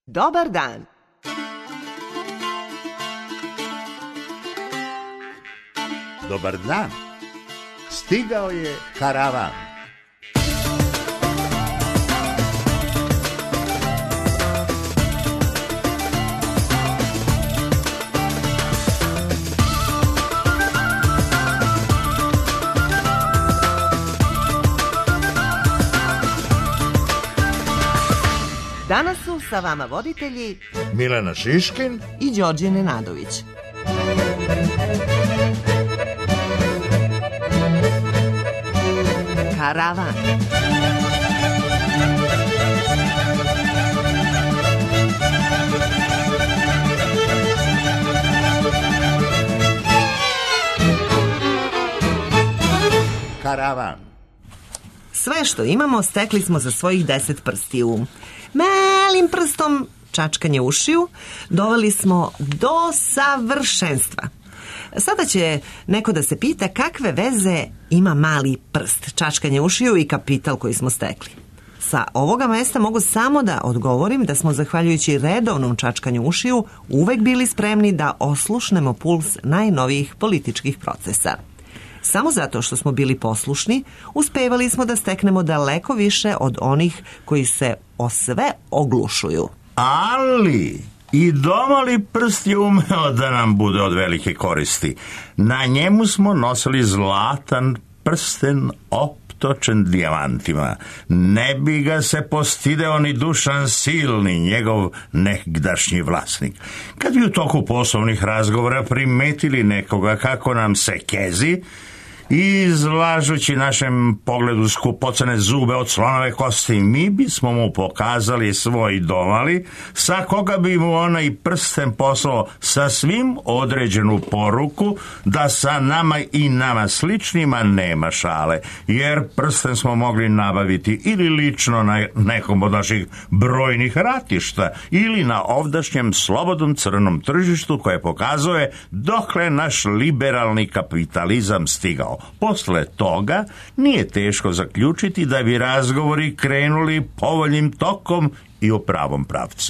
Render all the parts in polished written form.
Dobar dan. Dobar dan. Stigao je karavan. Danas su sa vama voditelji Milena Šiškin i Đorđe Nenadović. Karavan. Karavan. Sve što imamo stekli smo za svojih 10 prstiju. Malim prstom čačkanje ušiju doveli smo do savršenstva. Sada će neko da se pita kakve veze ima mali prst, čačkanje ušiju i kapital koji smo stekli. Sa ovoga mesta mogu samo da odgovorim da smo, zahvaljujući redovnom čačkanju ušiju, uvek bili spremni da oslušnemo puls najnovijih političkih procesa. Samo zato što smo bili poslušni, uspevali smo da steknemo daleko više od onih koji se o sve oglušuju. Ali i domali prst je umeo da nam bude od velike koristi. Na njemu smo nosili zlatan prsten optočen dijamantima. Ne bi ga se postideo ni Dušan Silni, njegov nekdašnji vlasnik. Kad bi u toku poslovnih razgovora primetili nekoga kako nam se kezi, izlažući našem pogledu skupocene zube od slonove kosti, mi bismo mu pokazali svoj domali, sa koga bi mu onaj prsten poslao sa svim određenu poruku da sa nama i nama sličnima nema šale, jer prsten smo mogli nabaviti ili lično na nekom od naših brojnih ratišta ili na ovdašnjem slobodnom crnom tržištu koje pokazuje dokle naš liberalni kapitalizam stigao. Posle toga nije teško zaključiti da bi razgovori krenuli povoljnim tokom i u pravom pravcu.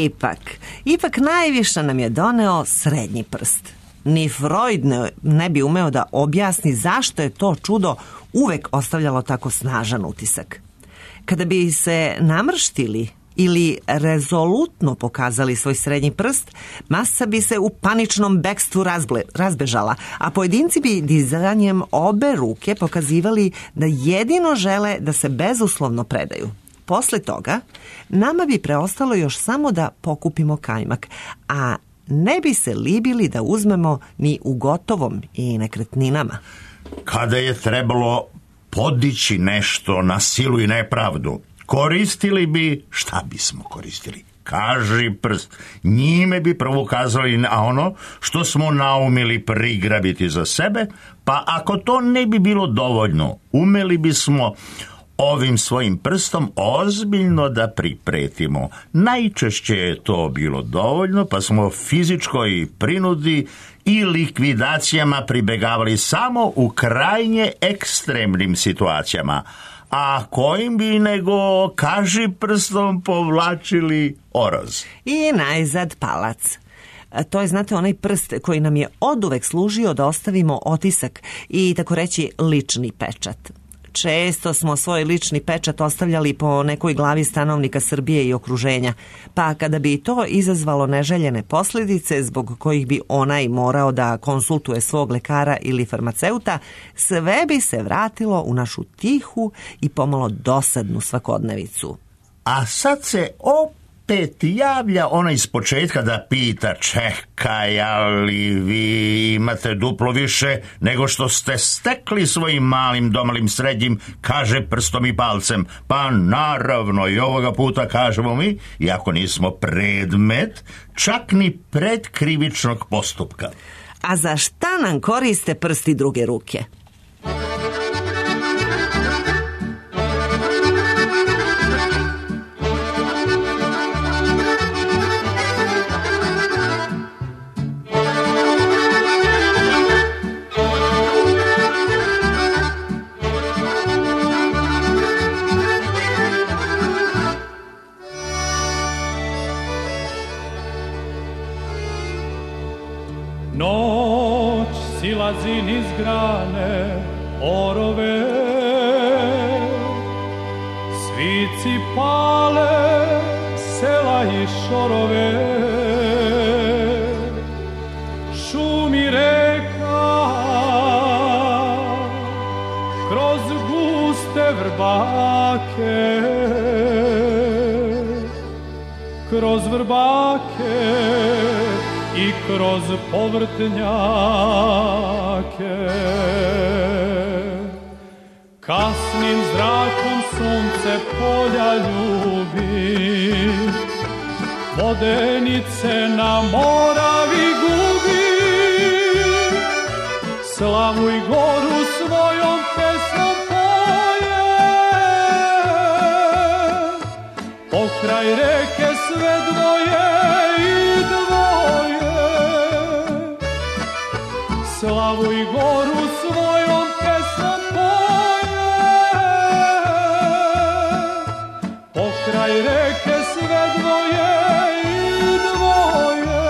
Ipak najviše nam je doneo srednji prst. Ni Freud ne bi umeo da objasni zašto je to čudo uvek ostavljalo tako snažan utisak. Kada bi se namrštili ili rezolutno pokazali svoj srednji prst, masa bi se u paničnom bekstvu razbežala, a pojedinci bi dizanjem obe ruke pokazivali da jedino žele da se bezuslovno predaju. Posle toga, nama bi preostalo još samo da pokupimo kajmak, a ne bi se libili da uzmemo ni u gotovom i nekretninama. Kada je trebalo podići nešto na silu i nepravdu, koristili bi, šta bismo koristili? Kaži prst. Njime bi prvo ukazali na ono što smo naumili prigrabiti za sebe, pa ako to ne bi bilo dovoljno, umeli bismo ovim svojim prstom ozbiljno da pripretimo. Najčešće je to bilo dovoljno, pa smo fizičkoj prinudi i likvidacijama pribegavali samo u krajnje ekstremnim situacijama, a kojim bi nego kaži prstom povlačili oroz. I najzad palac. To je, znate, onaj prst koji nam je oduvek služio da ostavimo otisak i, tako reći, lični pečat. Često smo svoj lični pečat ostavljali po nekoj glavi stanovnika Srbije i okruženja, pa kada bi to izazvalo neželjene posljedice zbog kojih bi onaj morao da konsultuje svog lekara ili farmaceuta, sve bi se vratilo u našu tihu i pomalo dosadnu svakodnevicu. A sad se opet javlja ona iz početka da pita: čekaj, ali vi imate duplo više nego što ste stekli svojim malim, domalim, srednjim, kaže prstom i palcem. Pa naravno, i ovoga puta kažemo mi, iako nismo predmet čak ni predkrivičnog postupka. A za šta nam koriste prsti druge ruke? Noć silazi niz grane orove, svici pale sela i šorove, šumi reka kroz guste vrbake, kroz vrbake i kroz povrtnjake. Kasnim zrakom sunce polja ljubi, vodenice na Moravi gubi. Slavu i goru svojom pesmom poje, pokraj reke sve dvoje i dvoje. Slavu i goru svojom pesmom poje, pokraj reke sve dvoje i dvoje.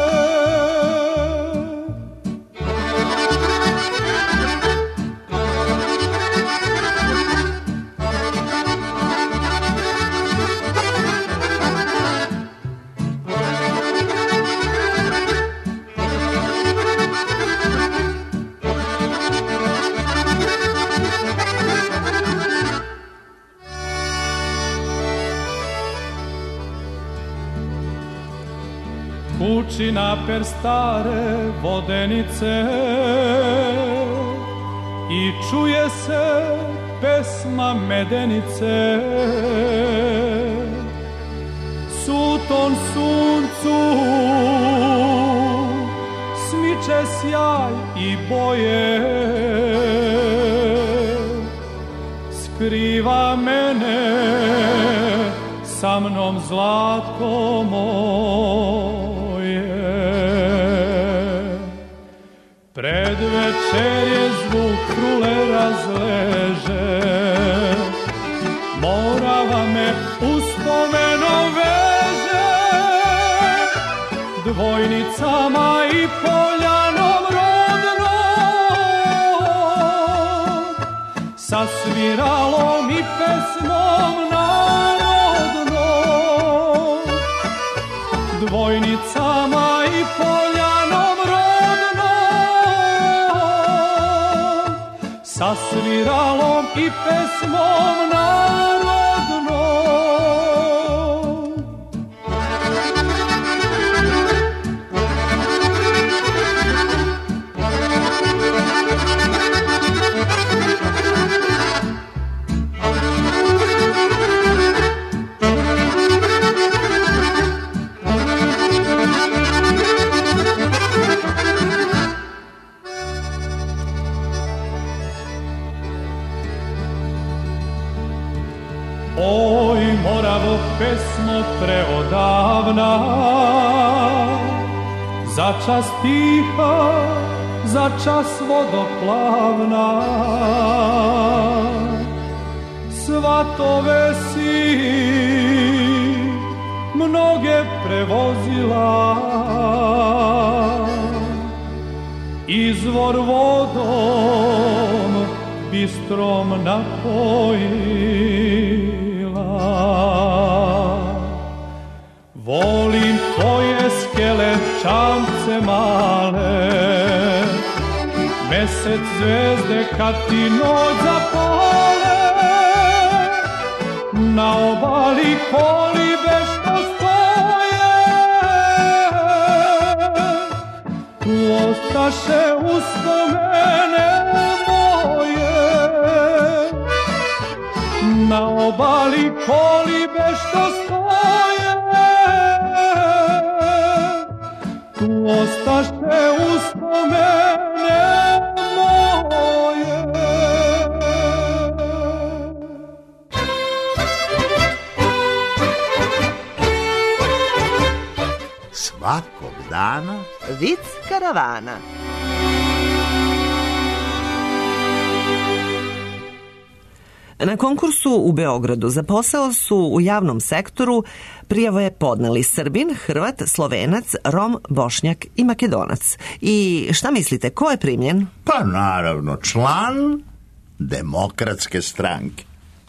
Kući naper stare vodenice i čuje se pesma medenice. Suton suncu smiče sjaj i boje, skriva mene sa mnom zlatko moje. Pred večerje zvuk trule razleže, Morava me uspomenom veže, dvojnicama i poljanom rodnom, sa sviralom i pesmom narodnom. Dvojnicama i poljanom rodnom, sa sviralom i pesmom narodnom. Oj, Moravo, pesmo preodavna, za čas tiha, za čas vodoplavna. Svatove si mnoge prevozila, izvor vodom bistrom napojila. Volim tvoje skele čamce male, mesec zvezde kad ti noć zapale, na obali kolibe što stoje, tu ostaše uspomene moje. Na obali kolibe što stoje, tu ostaše uspomene moje. Svakog dana Vic karavana. Na konkursu u Beogradu za posao su u javnom sektoru prijave podneli Srbin, Hrvat, Slovenac, Rom, Bošnjak i Makedonac. I šta mislite, ko je primljen? Pa naravno, član Demokratske stranke.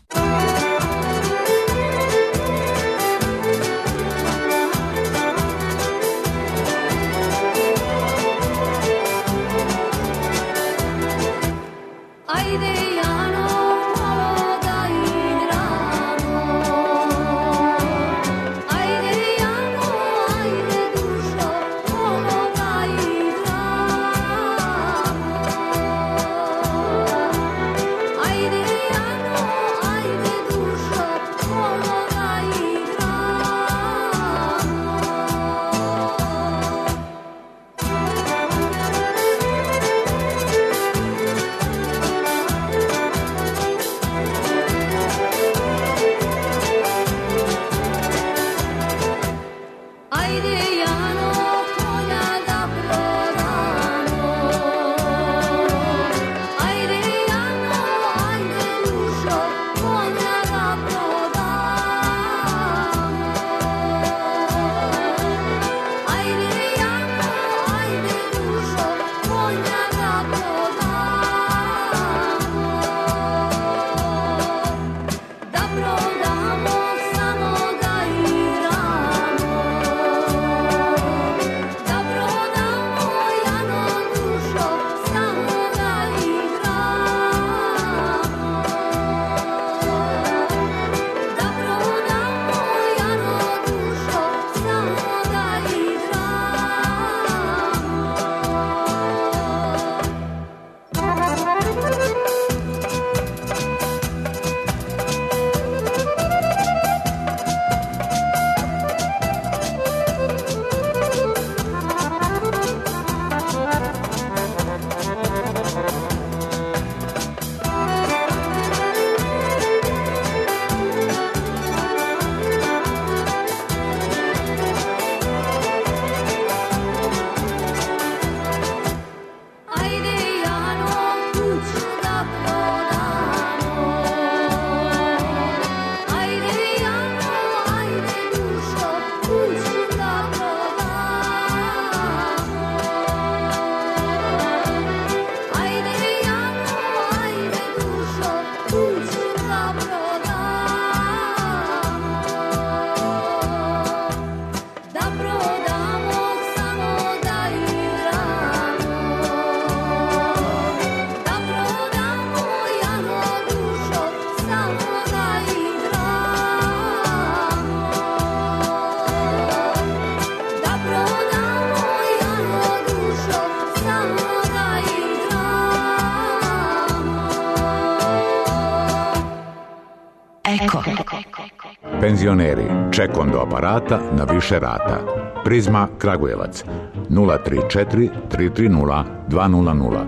Eko. Penzioneri, ček do aparata na više rata. Prizma Kragujevac 034 330 200.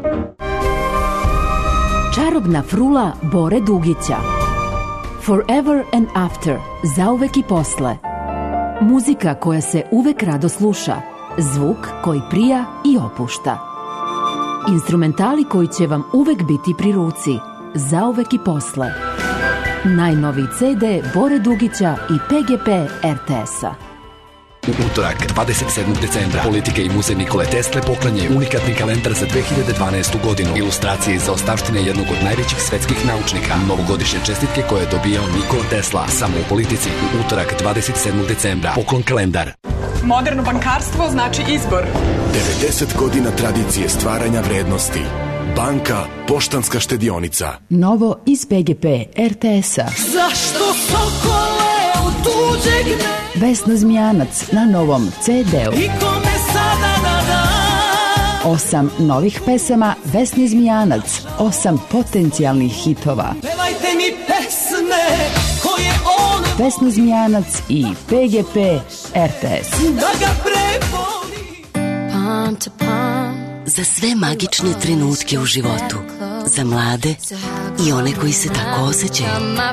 Čarobna frula Bore Dugića. Forever and After, zauvek i posle. Muzika koja se uvek rado sluša, zvuk koji prija i opušta. Instrumentali koji će vam uvek biti pri ruci, zauvek i posle. Najnoviji CD Bore Dugića i PGP RTS-a. U utorak, 27. decembra, Politike i muzej Nikole Tesle poklanjaju unikatni kalendar za 2012. godinu. Ilustracije iz zaostavštine jednog od najvećih svetskih naučnika. Novogodišnje čestitke koje je dobijao Nikola Tesla. Samo u Politici, u utorak, 27. decembra. Poklon kalendar. Moderno bankarstvo znači izbor. 90 godina tradicije stvaranja vrednosti. Banka Poštanska štedionica. Novo iz PGP RTS-a. Zašto sokole u tuđeg ne... Vesna Zmijanac na novom CD-u. I kome sada da da... 8 novih pesama Vesne Zmijanac, 8 potencijalnih hitova. Pevajte mi pesme koje on... Vesna Zmijanac i PGP RTS. Da ga prevoli. Palm to palm. Za sve magične trenutke u životu, za mlade i one koji se tako osjećaju,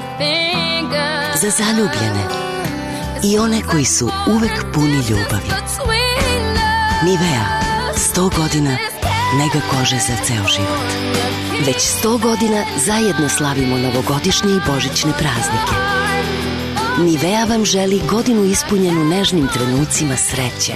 za zaljubljene i one koji su uvek puni ljubavi. Nivea, 100 godina nega kože za ceo život. Već 100 godina zajedno slavimo novogodišnje i božićne praznike. Nivea vam želi godinu ispunjenu nežnim trenucima sreće.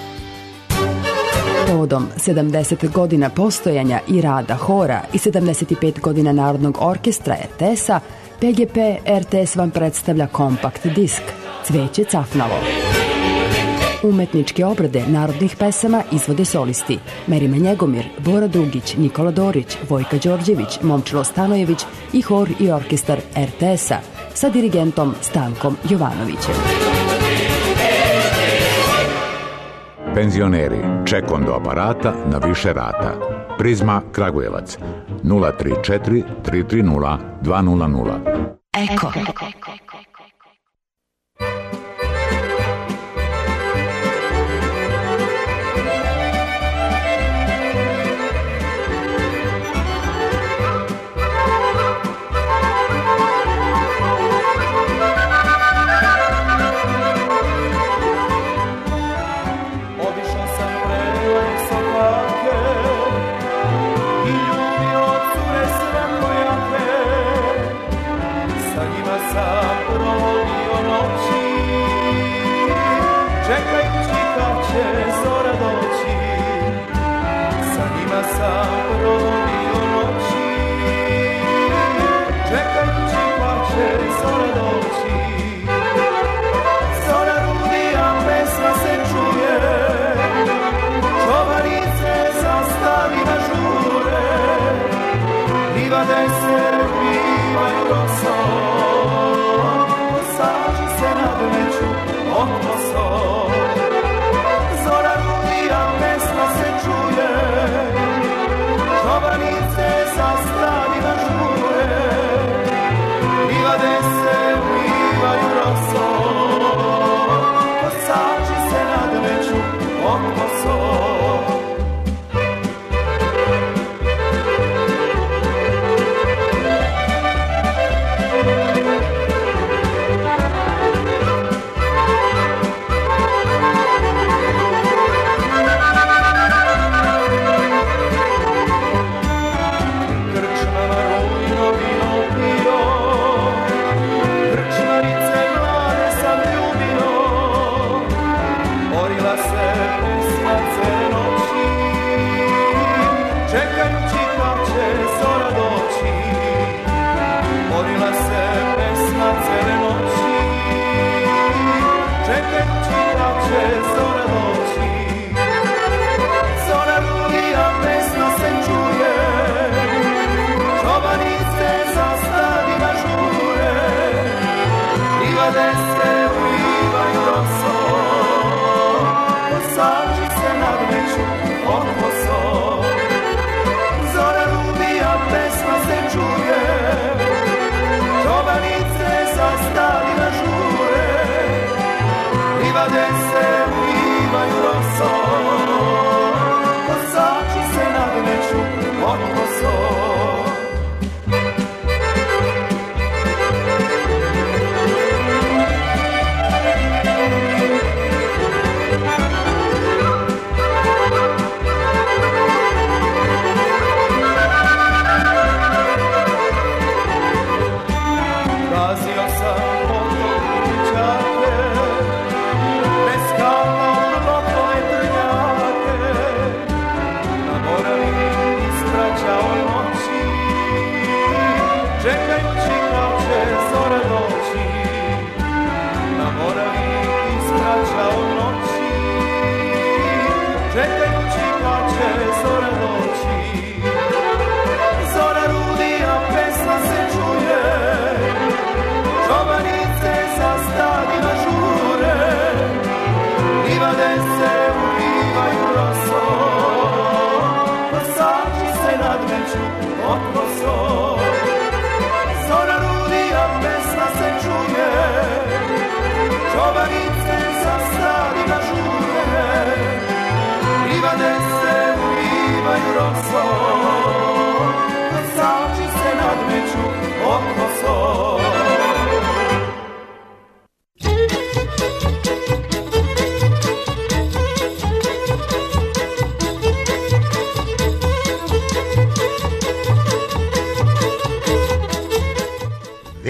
Povodom 70 godina postojanja i rada hora i 75 godina Narodnog orkestra RTS-a, PGP RTS vam predstavlja kompakt disk Cveće cafnalo. Umetničke obrade narodnih pesama izvode solisti Merima Njegomir, Bora Dugić, Nikola Dorić, Vojka Đorđević, Momčilo Stanojević i hor i orkestar RTS-a sa dirigentom Stankom Jovanovićem. Penzioneri, ček do aparata na više rata. Prizma Kragujevac 034 330 200. Eko.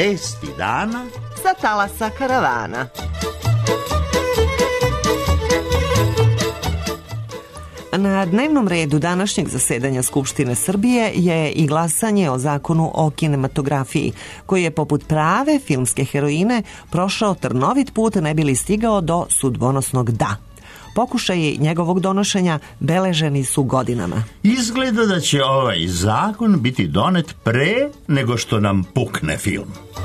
Vesti dana sa talasa karavana. Na dnevnom redu današnjeg zasedanja Skupštine Srbije je i glasanje o zakonu o kinematografiji, koji je poput prave filmske heroine prošao trnovit put ne bi li stigao do sudbonosnog da. Pokušaji njegovog donošenja beleženi su godinama. Izgleda da će ovaj zakon biti donet pre nego što nam pukne film.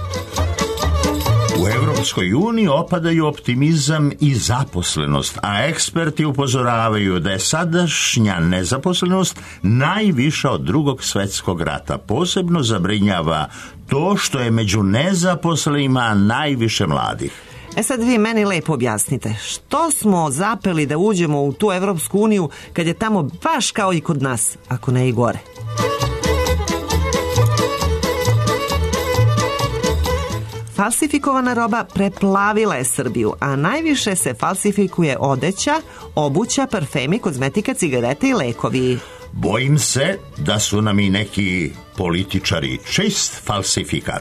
U Evropskoj uniji opadaju optimizam i zaposlenost, a eksperti upozoravaju da je sadašnja nezaposlenost najviša od Drugog svjetskog rata. Posebno zabrinjava to što je među nezaposlenima najviše mladih. Sad vi meni lepo objasnite, što smo zapeli da uđemo u tu Evropsku uniju kad je tamo baš kao i kod nas, ako ne i gore? Falsifikovana roba preplavila je Srbiju, a najviše se falsifikuje odeća, obuća, parfemi, kozmetika, cigarete i lekovi. Bojim se da su nam i neki političari čist falsifikat.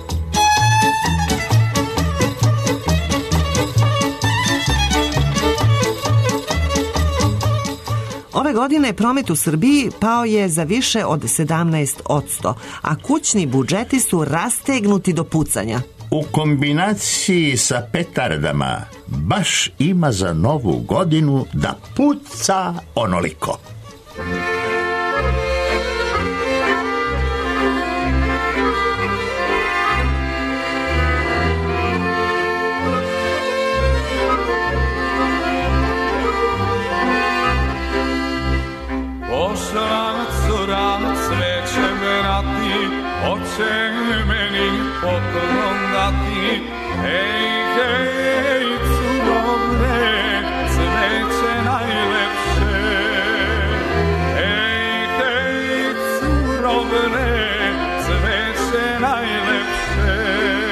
Ove godine promet u Srbiji pao je za više od 17%, a kućni budžeti su rastegnuti do pucanja. U kombinaciji sa petardama baš ima za novu godinu da puca onoliko. Pošla cura cveće brati, oče meni poklon dati. Hej, hej, curovne, cveće najlepše. Hej, hej, curovne, cveće najlepše.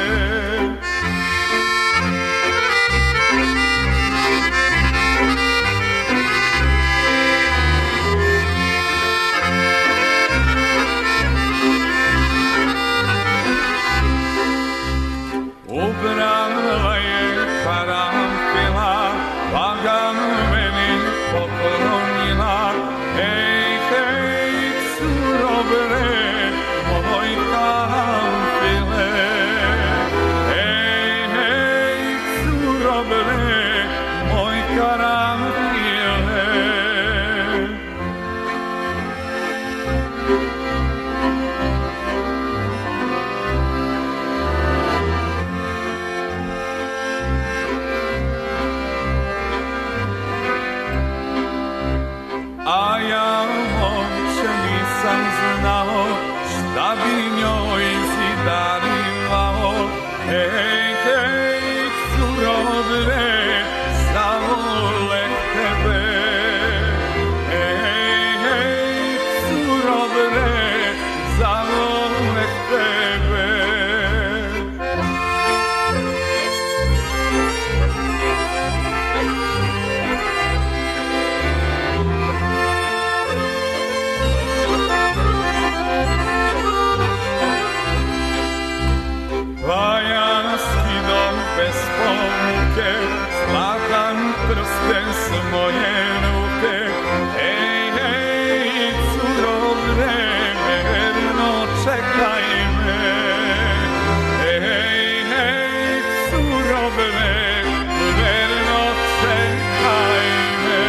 Ubrala je karanfila, pa ga meni poklonila. Hej, hej, curobre, moj karanfile. Hej, hej, curobre, moj karanfile. A ja uopće nisam znao šta bi njoj zidarivao. Hej, hej, curobre, zavole tebe. Hej, hej, curobre, zavole tebe. Vajanski dom bez pomuke, zlatan prsten s moje ruke. Hej, hej, curobre, verno čekaj me. Hej, hej, curobre, verno čekaj me.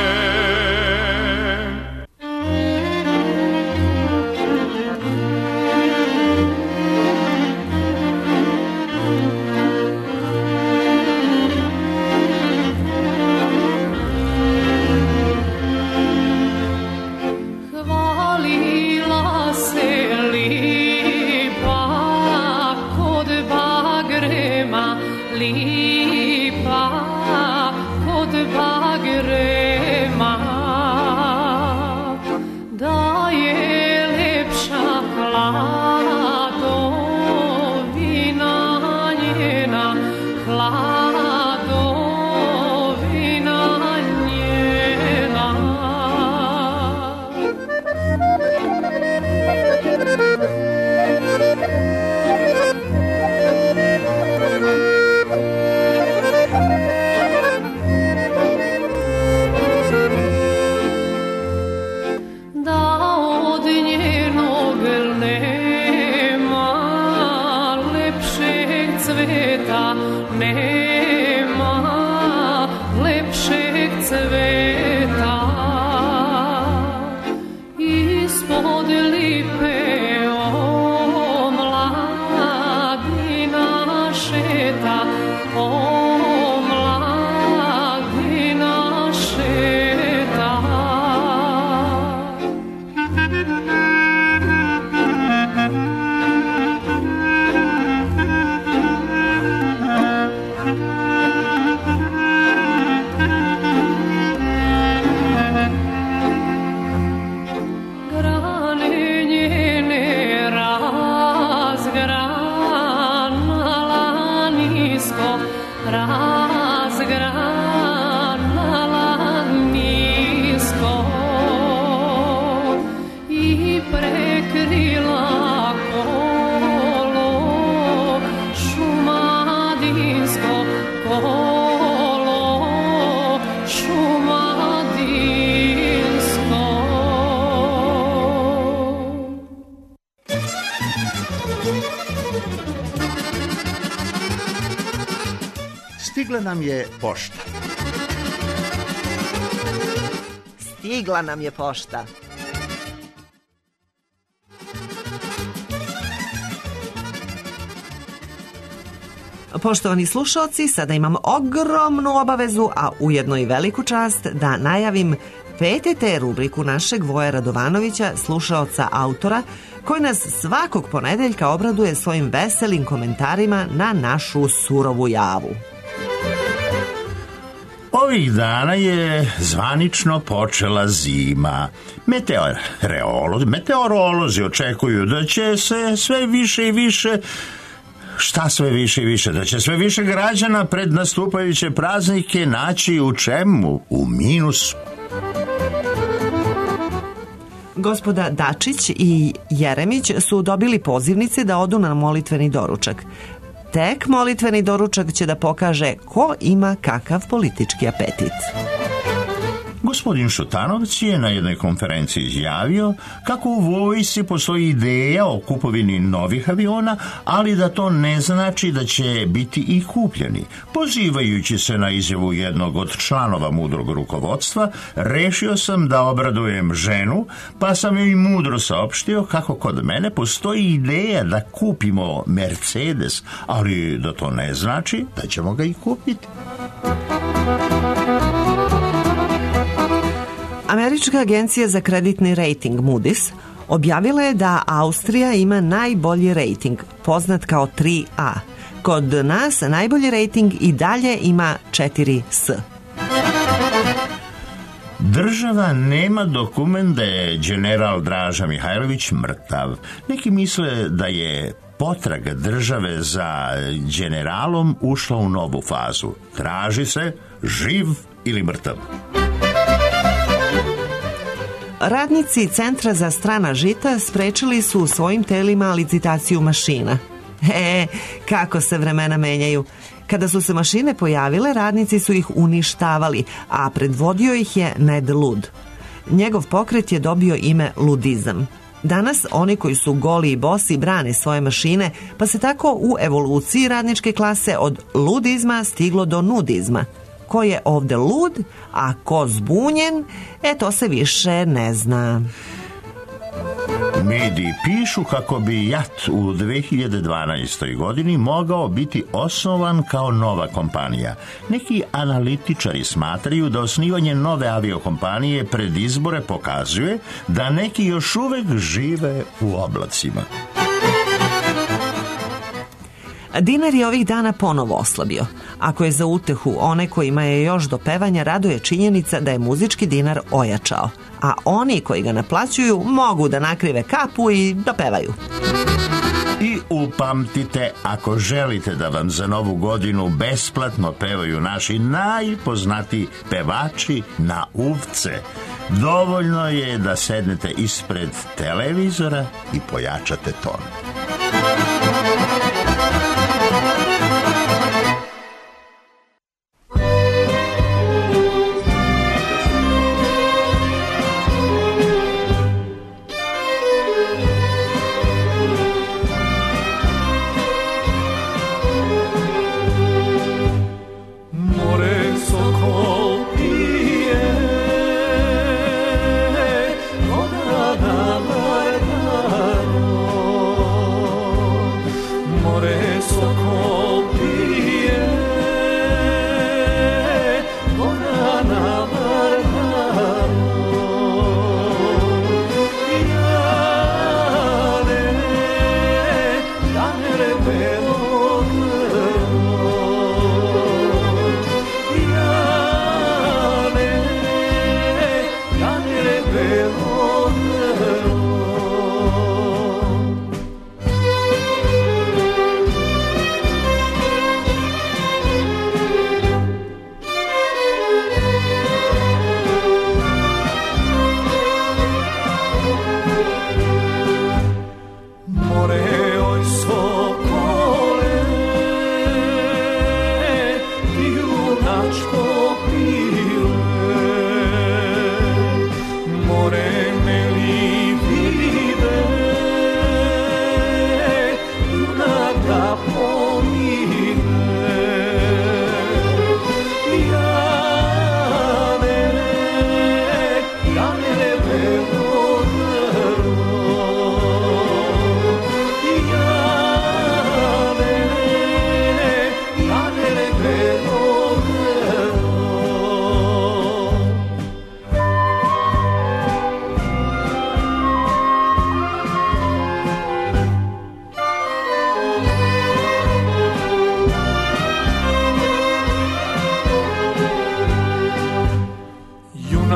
Stigla nam je pošta. Stigla nam je pošta. Poštovani slušalci, sada imam ogromnu obavezu, a ujedno i veliku čast da najavim PTT rubriku našeg Voja Radovanovića, slušaoca autora, koji nas svakog ponedeljka obraduje svojim veselim komentarima na našu surovu javu. Ovih dana je zvanično počela zima. Meteorolozi očekuju da će se sve više i više... Šta sve više i više? Da će sve više građana pred nastupajuće praznike naći u čemu? U minusu. Gospoda Dačić i Jeremić su dobili pozivnice da odu na molitveni doručak. Tek molitveni doručak će da pokaže ko ima kakav politički apetit. Gospodin Šutanovac je na jednoj konferenciji izjavio kako u vojsci postoji ideja o kupovini novih aviona, ali da to ne znači da će biti i kupljeni. Pozivajući se na izjavu jednog od članova mudrog rukovodstva, rešio sam da obradujem ženu, pa sam joj mudro saopštio kako kod mene postoji ideja da kupimo Mercedes, ali da to ne znači da ćemo ga i kupiti. Američka agencija za kreditni rating Moody's objavila je da Austrija ima najbolji rating, poznat kao 3A. Kod nas najbolji rating i dalje ima 4S. Država nema dokument da je general Draža Mihajlović mrtav. Neki misle da je potraga države za generalom ušla u novu fazu. Traži se živ ili mrtav. Radnici Centra za strana žita sprečili su u svojim telima licitaciju mašina. Kako se vremena menjaju. Kada su se mašine pojavile, radnici su ih uništavali, a predvodio ih je Ned Lud. Njegov pokret je dobio ime ludizam. Danas oni koji su goli i bosi brane svoje mašine, pa se tako u evoluciji radničke klase od ludizma stiglo do nudizma. Ko je ovde lud, a ko zbunjen, to se više ne zna. Mediji pišu kako bi JAT u 2012. godini mogao biti osnovan kao nova kompanija. Neki analitičari smatraju da osnivanje nove aviokompanije pred izbore pokazuje da neki još uvek žive u oblacima. Dinar je ovih dana ponovo oslabio. Ako je za utehu one kojima je još do pevanja, raduje činjenica da je muzički dinar ojačao, a oni koji ga naplaćuju mogu da nakrive kapu i da pevaju. I upamtite, ako želite da vam za Novu godinu besplatno pevaju naši najpoznatiji pevači na uvce, dovoljno je da sednete ispred televizora i pojačate ton.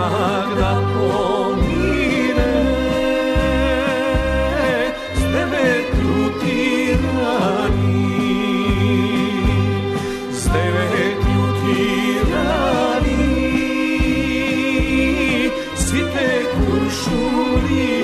mrak da pomire, s devet ljuti rani, s devet ljuti rani, svi te kuršuni.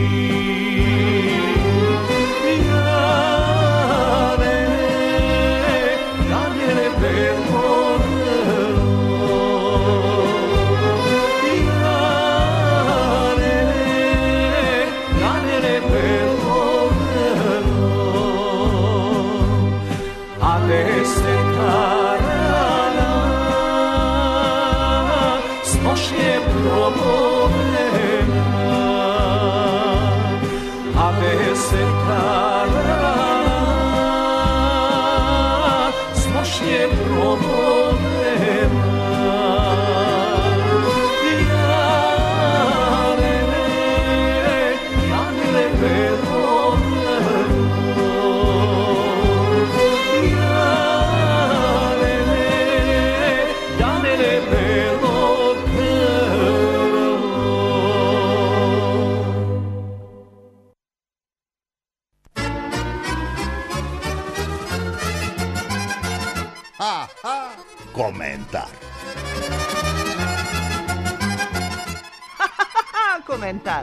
Komentar. Komentar.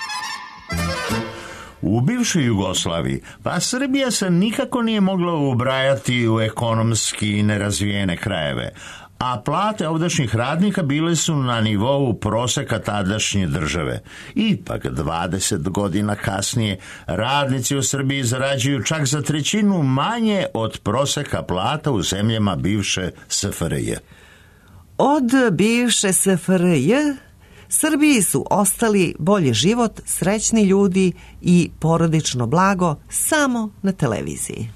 U bivšoj Jugoslaviji, pa Srbija se nikako nije mogla ubrajati u ekonomski nerazvijene krajeve, a plate ovdašnjih radnika bile su na nivou proseka tadašnje države. Ipak, 20 godina kasnije, radnici u Srbiji zarađuju čak za trećinu manje od proseka plata u zemljama bivše SFRJ. Od bivše SFRJ Srbiji su ostali bolji život, srećni ljudi i porodično blago samo na televiziji.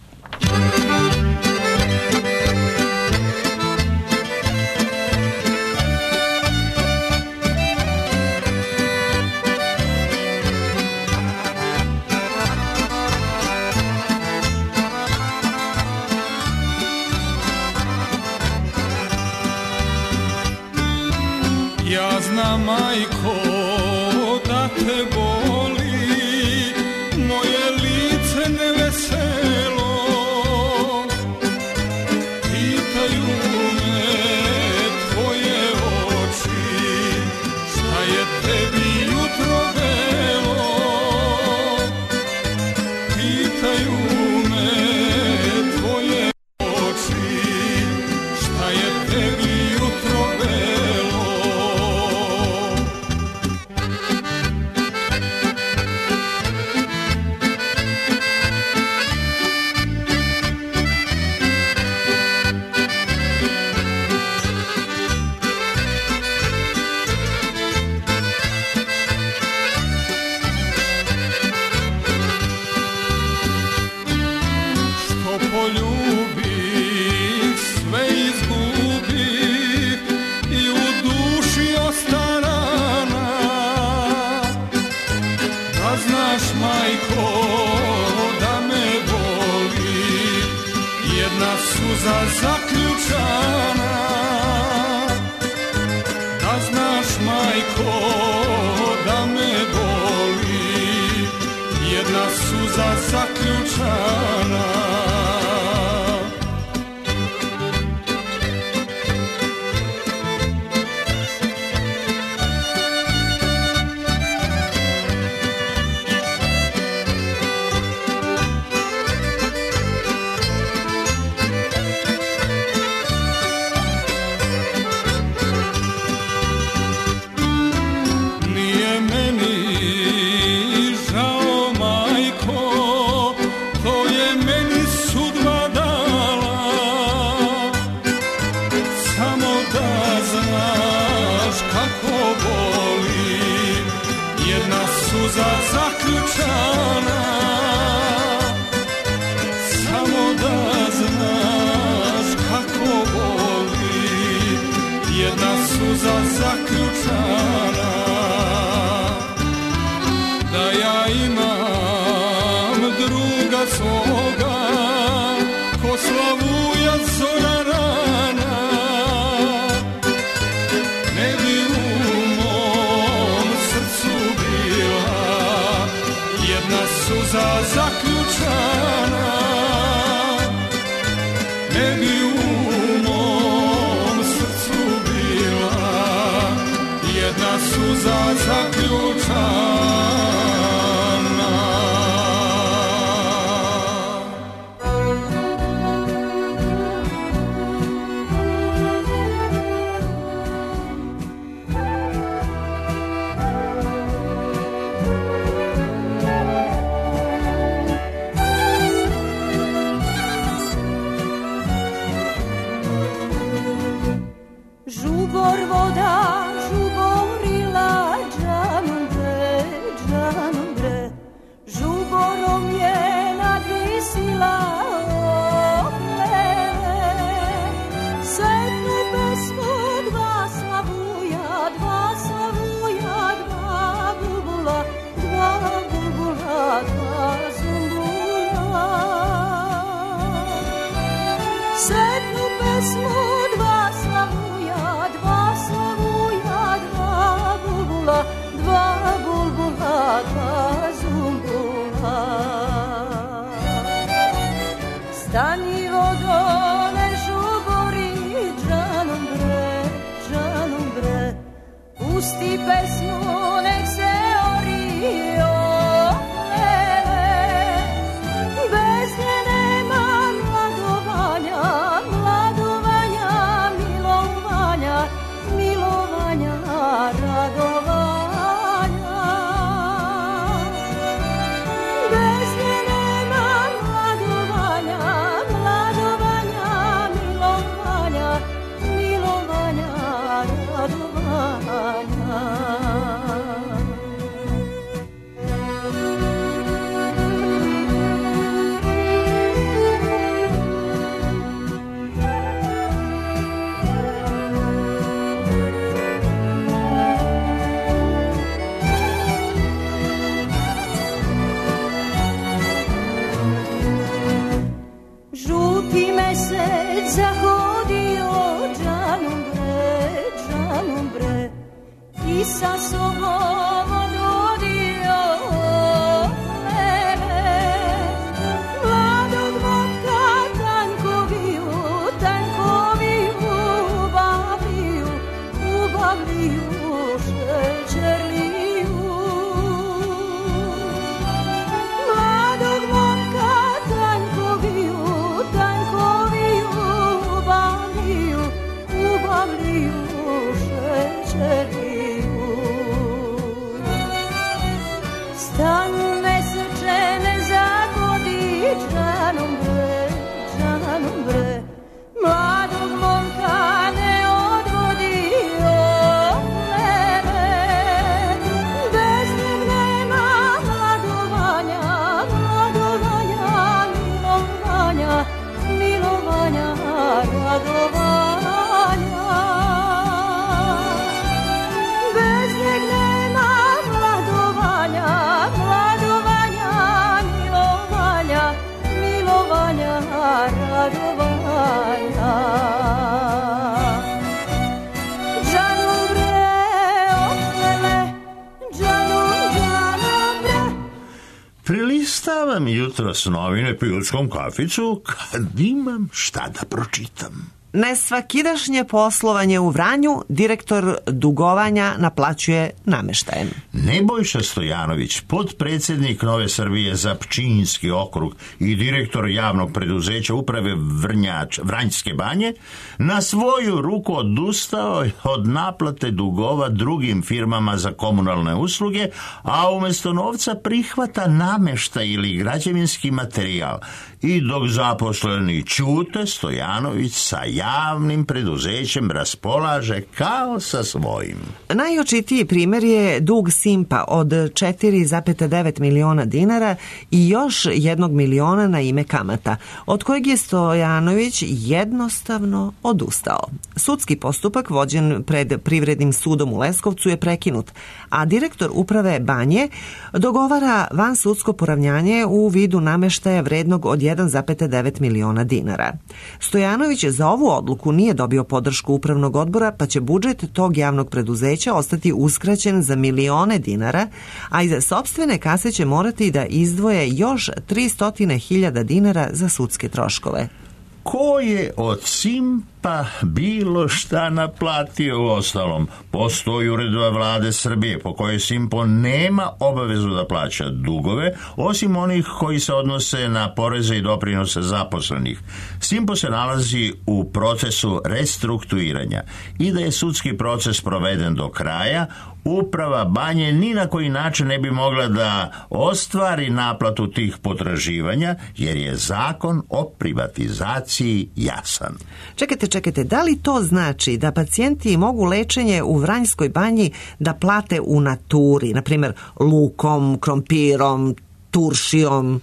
Ja znam, majko, da te boli moje lice neveselo. Pitaju me tvoje oči, šta je tebi jutro belo. Pitaju me tvoje oči, šta je tebi jutro belo. Suza zaključana, da znaš, majko, da me boli, jedna suza zaključana. Suza zaključana, samo da znaš kako boli, jedna suza zaključana. Da ja imam druga svoga, ko Slavuja zora rana, ne bi zaključana, ne bi u mom srcu bila jedna suza zaključana. Žubor voda žuborila džanom bre, žuborom je nadvisila oblele. Sedne pesmu dva slavuja, dva bulbula, dva zumbula. Sednu pesmu dva slavuja, dva bulbula, dva zumbula. Stani vodo, ne žubori džanom bre, pusti pesmu, nek se ori olele. Bez nje nema mladovanja, milovanja, radovanja. Bez nje nema mladovanja, milovanja, radovanja. Žuti mesec zahodio džanom bre, i sa sobom odvodio mene. Mladog momka tankoviju, ubavliju šećerliju. Mladog momka tankoviju, ubavliju šećerliju. Stan meseče ne zagodi džanom bre, mladog momka ne odvodi olele. Bez njeg nema mladovanja, milovanja, radovanja. Bez njeg nema mladovanja, milovanja, radovanja. Džanom bre, oplele, džanom bre. Prilistavam jutros novine pijutskom kaficu kad imam šta da pročitam. Nesvakidašnje poslovanje u Vranju direktor dugovanja naplaćuje nameštajem. Nebojša Stojanović, potpredsjednik Nove Srbije za Pčinjski okrug i direktor javnog preduzeća uprave Vranjske banje, na svoju ruku odustao od naplate dugova drugim firmama za komunalne usluge, a umjesto novca prihvata namještaj ili građevinski materijal. I dok zaposleni ćute, Stojanović sa javnim preduzećem raspolaže kao sa svojim. Najočitiji primjer je dug Simpa od 4,9 miliona dinara i još 1 miliona na ime kamata, od kojeg je Stojanović jednostavno odustao. Sudski postupak vođen pred Privrednim sudom u Leskovcu je prekinut, a direktor uprave banje dogovara vansudsko poravnjanje u vidu nameštaja vrednog od 1,9 miliona dinara. Stojanović za ovu odluku nije dobio podršku upravnog odbora, pa će budžet tog javnog preduzeća ostati uskraćen za milione dinara, a iza sopstvene kase će morati da izdvoje još 300.000 dinara za sudske troškove. Ko je od Simpa bilo šta naplatio? U ostalom, postoji uredba vlade Srbije po kojoj Simpo nema obavezu da plaća dugove, osim onih koji se odnose na poreze i doprinose zaposlenih. Simpo se nalazi u procesu restrukturiranja i da je sudski proces proveden do kraja, uprava Banje ni na koji način ne bi mogla da ostvari naplatu tih potraživanja, jer je zakon o privatizaciji jasan. Čekajte, da li to znači da pacijenti mogu lečenje u Vranjskoj Banji da plate u naturi, na primjer lukom, krompirom, turšijom?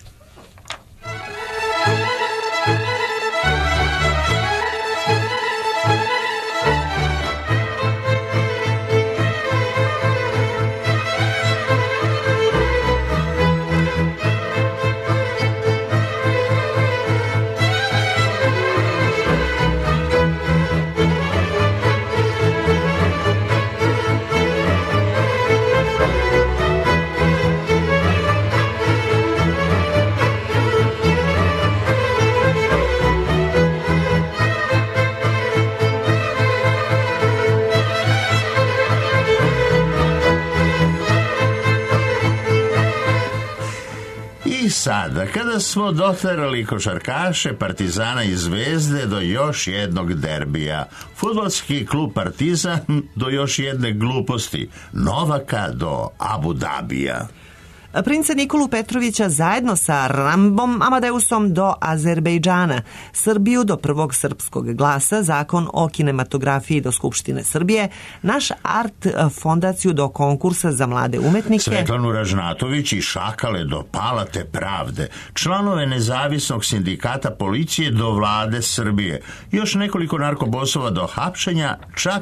Sada, kada smo doterali košarkaše Partizana i Zvezde do još jednog derbija, fudbalski klub Partizan do još jedne gluposti, Novaka do Abu Dabija. Princa Nikolu Petrovića zajedno sa Rambom Amadeusom do Azerbejdžana, Srbiju do prvog srpskog glasa, zakon o kinematografiji do Skupštine Srbije, naš art fondaciju do konkursa za mlade umetnike, Svetlanu Ražnatović i Šakale do Palate pravde, članove nezavisnog sindikata policije do vlade Srbije, još nekoliko narkobosova do hapšenja, čak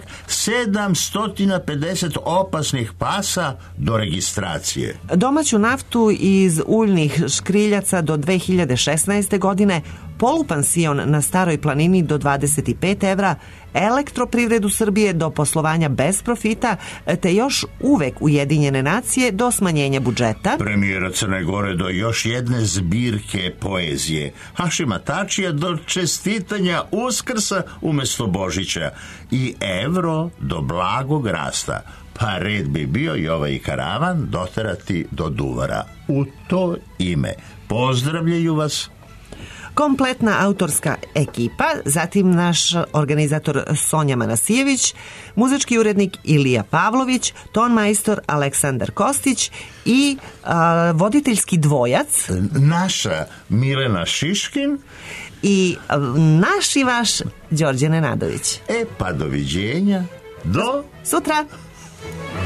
750 opasnih pasa do registracije. Domaću naftu iz uljnih škriljaca do 2016. godine, polupansion na Staroj planini do 25 evra, elektroprivredu Srbije do poslovanja bez profita, te još uvek Ujedinjene nacije do smanjenja budžeta, premijera Crne Gore do još jedne zbirke poezije, Hašima Tačija do čestitanja Uskrsa umesto Božića i evro do blagog rasta. Pa red bi bio i ovaj karavan doterati do Duvara. U to ime pozdravljaju vas kompletna autorska ekipa, zatim naš organizator Sonja Manasijević, muzički urednik Ilija Pavlović, tonmajstor Aleksandar Kostić i voditeljski dvojac naša Milena Šiškin i naš i vaš Đorđe Nenadović. Pa doviđenja do sutra.